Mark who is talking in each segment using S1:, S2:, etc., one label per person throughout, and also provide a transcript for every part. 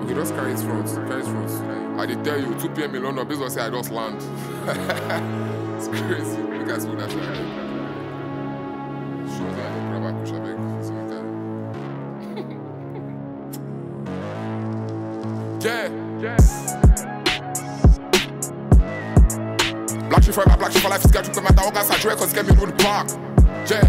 S1: Okay, just carry his front. I did tell you, 2 p.m. in London, based on say I just land. It's crazy. Look at school that shit. Sure, I grab a push avec. Yeah. Black shit forever, black shit for life. It's got to come at the organs, I drink, cause get me to the park. Yeah.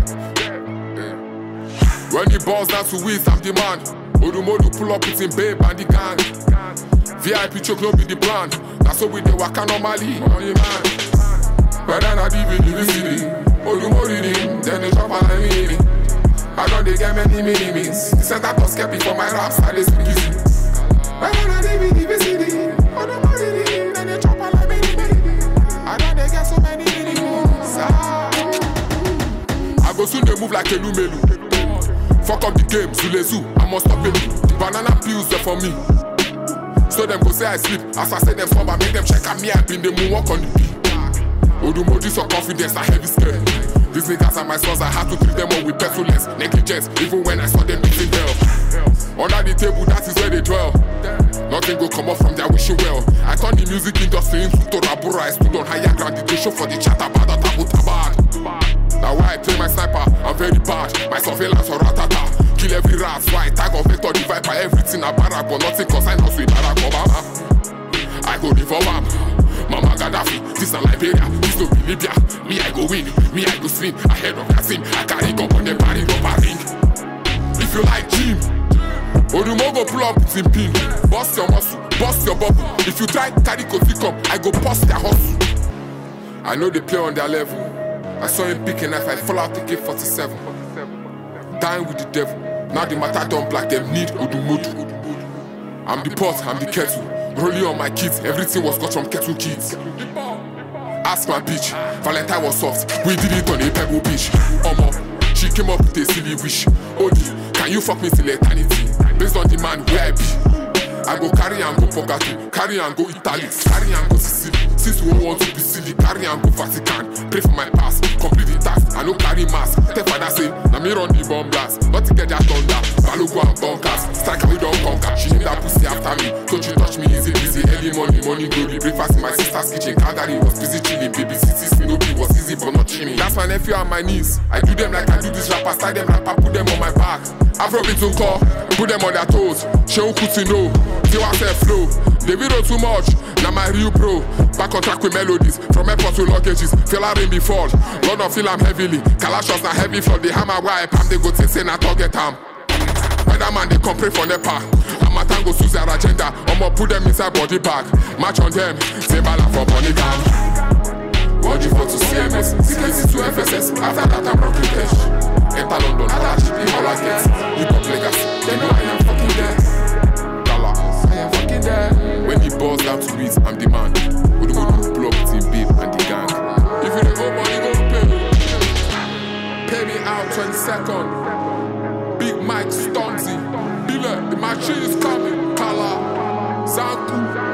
S1: When he balls down to weeds, I'm the man. Odumodu pull up with him babe and the gang. VIP choke no be the plan. That's how we dey waka normally. Oh yeah man. But then I live in the city. Odumodu dim, then they drop on me. I don't they get many minimis. The center was kept before my raps, I dey speak easy. But then I live in the city. Odumodu dim, then they drop on me. I don't they get so many minimis. I go soon they move like a lumelu. Fuck up the game, Zulezu, I must stop it. The banana peels are for me. So them go say I sleep. As I say them slumber, make them check at me. I been the moonwalk on the beat. Odumodu so confidence, I heavy scare. These niggas are my sons, I had to treat them all with petulance, negligence. Even when I saw them eating hell. Under the table, that is where they dwell. Nothing go come up from their wishing well. I turned the music industry into Torabura. I stood on higher ground, did the show for the chat about the tabu tabad. Now why I play my sniper, I'm very bad. My surveillance or ratata. Kill every rat, why tag of Vector the Viper. Everything a barrack, but nothing cause I know sweet Barack Obama. I go devour Mama Gaddafi, this a Liberia, this no be Libya. Me I go win, me I go swim. Ahead of that team, I carry gun on the party rubber ring. If you like Jim, Odumo go pull up with him pin. Bust your muscle, bust your bubble. If you try carry Kotikom, I go bust their hustle. I know they play on their level. I saw him picking knife, I fall out AK-47. Dying with the devil. Now the matter done black, them need Odumodu. I'm the pot, I'm the kettle. Rolling on my kids, everything was got from kettle kids. Ask my bitch, Valentine was soft. We did it on a pebble beach. Omo, she came up with a silly wish. Odi, can you fuck me till eternity? Based on the man where I be. I go carry and go Pogatu, carry and go Italy, carry and go Sicily. Since we want to be silly, carry and go Vatican. Pray for my past, complete the task. I no carry mask. Tell father say, na me run the bomb blast. Not to get that thunder, Balogo and bunkers. Strike we don't conquer. She need that pussy after me. Don't you touch me easy, busy. Early morning glory. Breakfast in my sister's kitchen. Calgary was busy chilling. Baby city, Snoopy was easy but not chilling. That's my nephew on my knees. I do them like I do this rapper. Style them rapper, put them on my back. Afrobeat to call, put them on their toes. Shehu Kutino. See what I flow. They video too much, now my real bro. Back on track with melodies, from airport to luggages. Feel I rain be fall, London feel I'm heavily. Kalashos na heavy for the hammer where I palm. They go say na target ham. Weatherman they come pray for Nepa. I'm a tango suits their agenda. I'ma put them inside body bag. Match on them, say bala for money gang. Body for to CMS, CKC to FSS. After that I'm rocking cash. Enter London, I cheaply all I get. You got legacy, they know I am fucking there. When he balls down to it, I'm the man. Who the one block team babe and the gang. If you don't go money, go pay me. Pay me out 22nd. Big Mike Stonzy. Dealer, the machine is coming. Kala, Zanku.